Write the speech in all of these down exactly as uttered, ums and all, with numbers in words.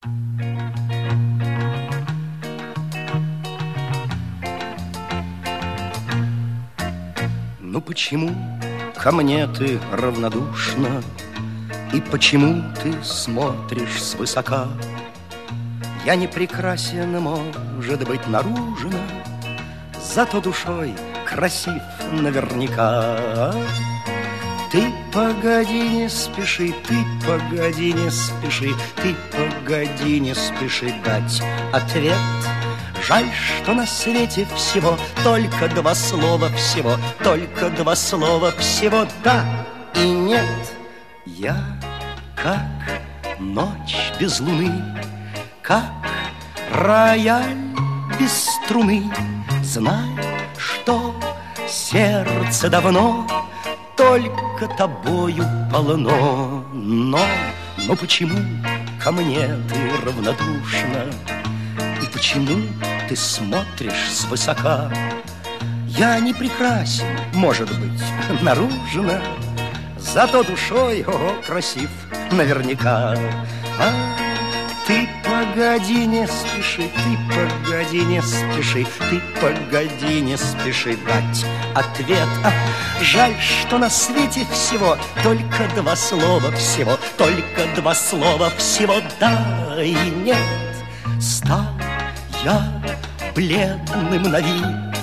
Ну почему ко мне ты равнодушна, и почему ты смотришь свысока? Я не прекрасен, может быть, наружно, зато душой красив наверняка. Ты погоди, не спеши, ты погоди, не спеши, ты погоди, не спеши дать ответ. Жаль, что на свете всего только два слова всего, только два слова всего, да и нет. Я как ночь без луны, как рояль без струны. Знай, что сердце давно только тобою полно. Но, но почему ко мне ты равнодушна? И почему ты смотришь свысока? Я не прекрасен, может быть, наружно, зато душой, ого, красив наверняка. А ты погоди, не спеши, ты погоди, не спеши, ты погоди, не спеши дать ответ. А, жаль, что на свете всего только два слова всего, только два слова всего, да и нет. Стал я бледным на вид,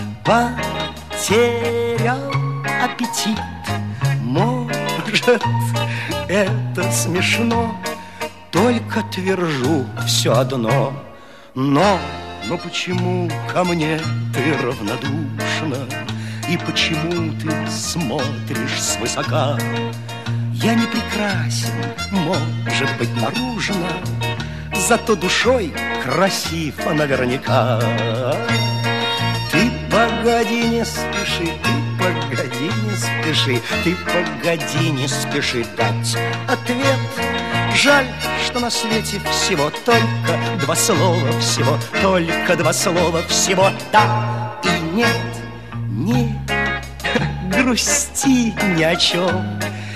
потерял аппетит. Может, это смешно, только твержу все одно. Но, но почему ко мне ты равнодушна? И почему ты смотришь свысока? Я не прекрасен, может быть, наружно, зато душой красив наверняка. Ты погоди, не спеши, ты погоди, не спеши, ты погоди, не спеши дать ответ. Жаль, что на свете всего только два слова всего, только два слова всего, да и нет. Не грусти ни о чем,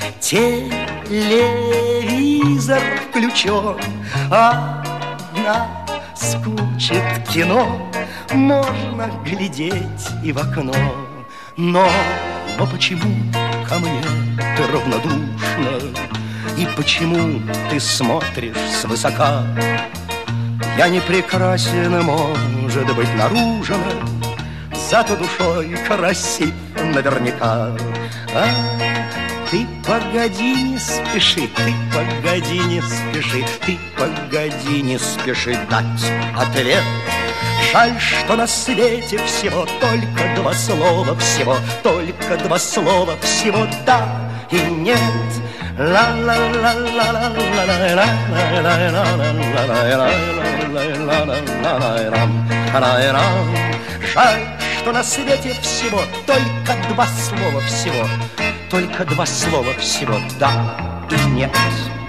телевизор включен, а наскучит кино, можно глядеть и в окно. Но, но почему ко мне ты равнодушна? И почему ты смотришь свысока? Я не прекрасен, может быть, наружно, зато душой красив наверняка. А ты погоди, не спеши, ты погоди, не спеши, ты погоди, не спеши дать ответ. Жаль, что на свете всего только два слова всего, только два слова всего, да и нет. Жаль, что на свете всего только два слова всего, только два слова всего, да и нет.